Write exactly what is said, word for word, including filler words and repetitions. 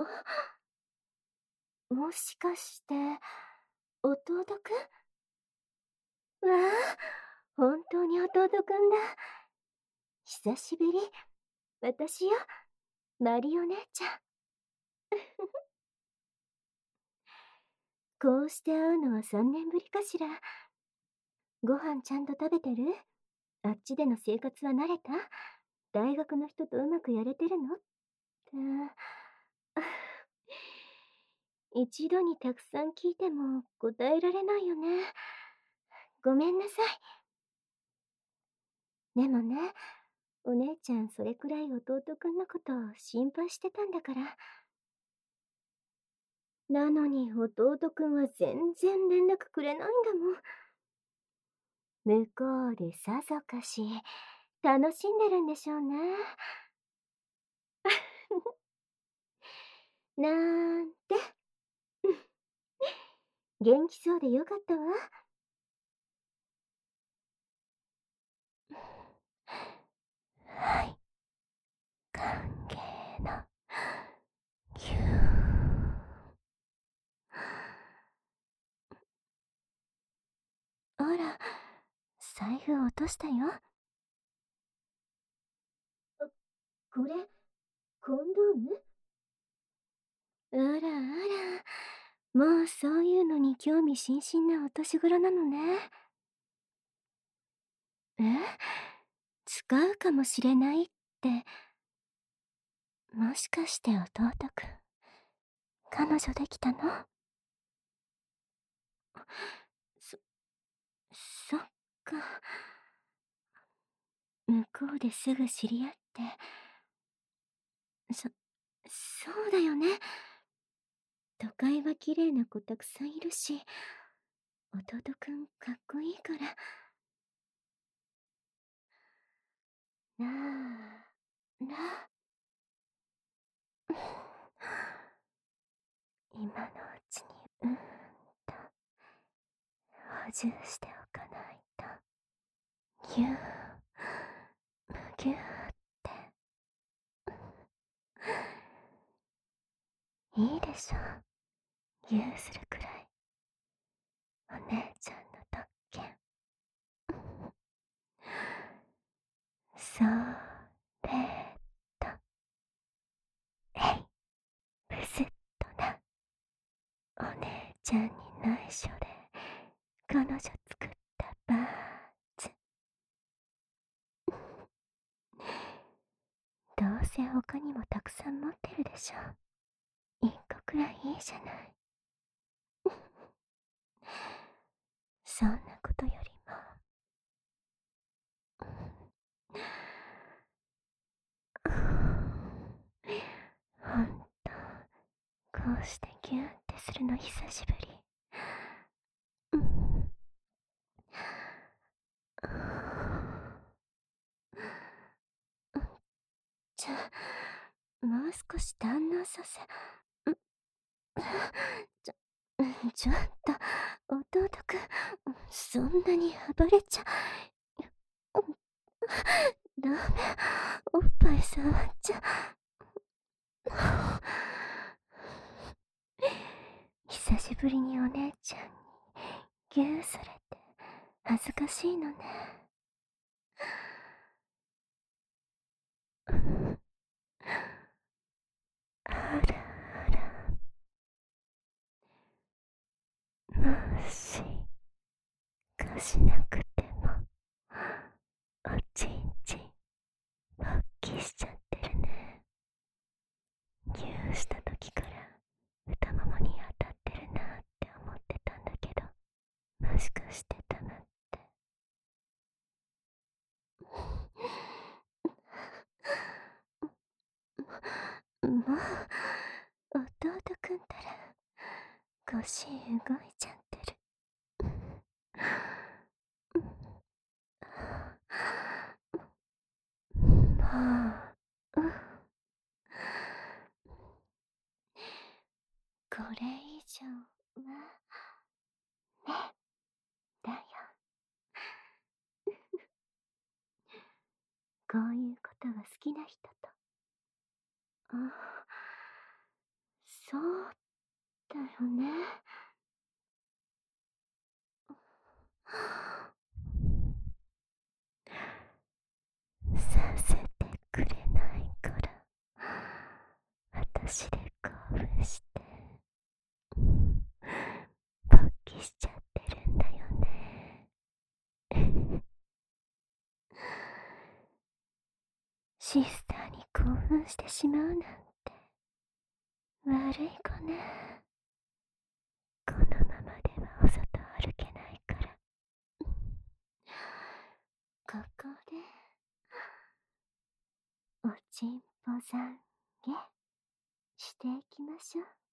もしかして、弟くん？わあ、本当に弟くんだ。久しぶり。私よ、マリオ姉ちゃん。こうして会うのはさんねんぶりかしら。ご飯ちゃんと食べてる？あっちでの生活は慣れた？大学の人とうまくやれてるの？って、一度にたくさん聞いても答えられないよね。ごめんなさい。でもね、お姉ちゃんそれくらい弟くんのことを心配してたんだから。なのに弟くんは全然連絡くれないんだもん。向こうでさぞかし、楽しんでるんでしょうね。なんて。元気そうでよかったわ。はい。歓迎の、ぎゅー。あら、財布落としたよ。あ、これ、コンドーム？あらあら、もうそういうのに興味津々なお年頃なのね。え？使うかもしれないって、もしかして弟くん、彼女できたの？そ、そっか。向こうですぐ知り合って。そ、そうだよね。都会は綺麗な子たくさんいるし、弟くんかっこいいから。なあ、なあ。今のうちに、うーんと、補充しておかないと。ぎゅー、むぎゅーって。いいでしょ。ぎゅーするくらい。お姉ちゃんの特権。それと、えい、ブスッとな。お姉ちゃんに内緒で彼女作ったバーツ。どうせ他にもたくさん持ってるでしょ。一個くらいいいじゃない。そんなことよりも、ほんと、こうしてギューってするの久しぶり。うん。じゃあ、もう少し堪能させ。んちょ、ちょっと、弟くん、そんなに暴れちゃ。ダメ、おっぱい触っちゃ。久しぶりにお姉ちゃんにギューされて恥ずかしいのね。あらあら、もしかしなくてもおちんちん勃起しちゃってるね。ギューした時から太ももに当たってるなって思ってたんだけど、もしかしてたまって。もう、弟くんたら腰動いちゃってる。もう、うん、これ以上は、ね、だよ。こういうことが好きな人と。あ、 よね。させてくれないから私で興奮して勃起しちゃってるんだよね。シスターに興奮してしまうなんて悪い子ね。このままではお外歩けないからここでおちんぽ懺悔していきましょう。